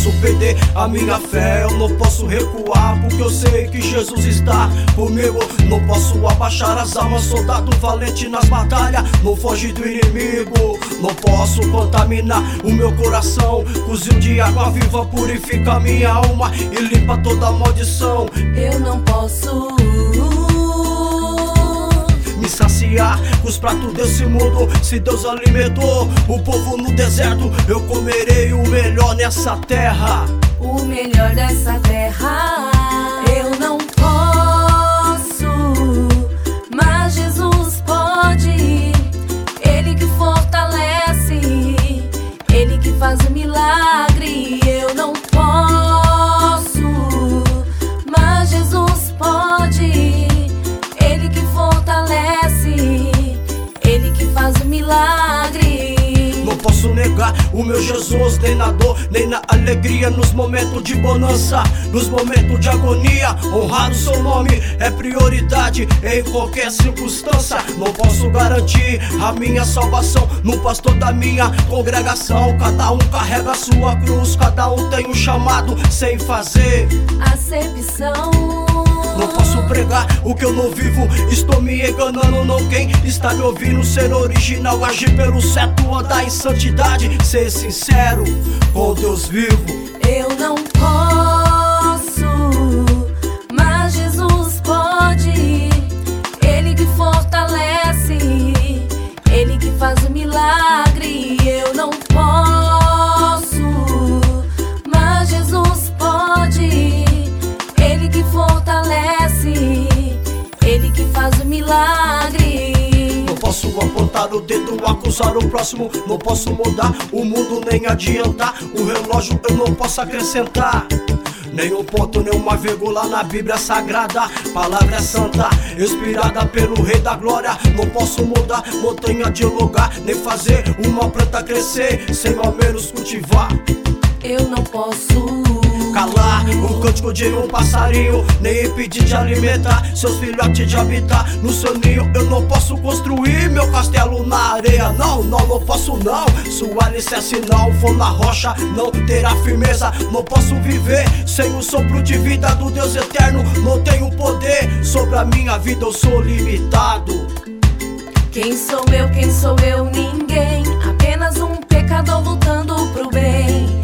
posso perder a minha fé, eu não posso recuar, porque eu sei que Jesus está comigo. Não posso abaixar as almas, soldado valente nas batalhas, não foge do inimigo. Não posso contaminar o meu coração, cozinho de água viva purifica minha alma e limpa toda maldição. Eu não posso me saciar com os pratos desse mundo. Se Deus alimentou o povo no deserto, eu comerei o melhor nessa terra. o melhor dessa terra. Eu não posso, mas Jesus pode. Ele que fortalece, Ele que faz o milagre. Eu não posso, mas Jesus pode. Ele que fortalece, Ele que faz o milagre. Não posso negar o meu Jesus, nem na dor, nem na alegria. Nos momentos de bonança, nos momentos de agonia, honrar o seu nome é prioridade em qualquer circunstância. Não posso garantir a minha salvação no pastor da minha congregação. Cada um carrega a sua cruz, cada um tem um chamado sem fazer acepção. Não posso pregar o que eu não vivo, estou me enganando, não. Quem está me ouvindo, ser original, agir pelo certo, andar em santidade, ser sincero com Deus vivo. Eu não posso, mas Jesus pode. Ele que fortalece, Ele que faz o milagre. Eu não posso, mas Jesus pode. Ele que fortalece, Ele que faz o milagre. Não posso apontar o dedo, acusar o próximo. Não posso mudar o mundo, nem adiantar o relógio, eu não posso acrescentar nenhum ponto, nenhuma vírgula na Bíblia Sagrada. Palavra é santa, inspirada pelo Rei da Glória. Não posso mudar montanha de lugar, nem fazer uma planta crescer sem ao menos cultivar. Eu não posso calar o cântico de um passarinho, nem impedir de alimentar seus filhotes, de habitar no seu ninho. Eu não posso construir meu castelo na areia, não, não, não posso não. Sua alicerce não for na rocha, não terá firmeza. Não posso viver sem o sopro de vida do Deus eterno. Não tenho poder sobre a minha vida, eu sou limitado. Quem sou eu? Quem sou eu? Ninguém, apenas um pecador lutando pro bem.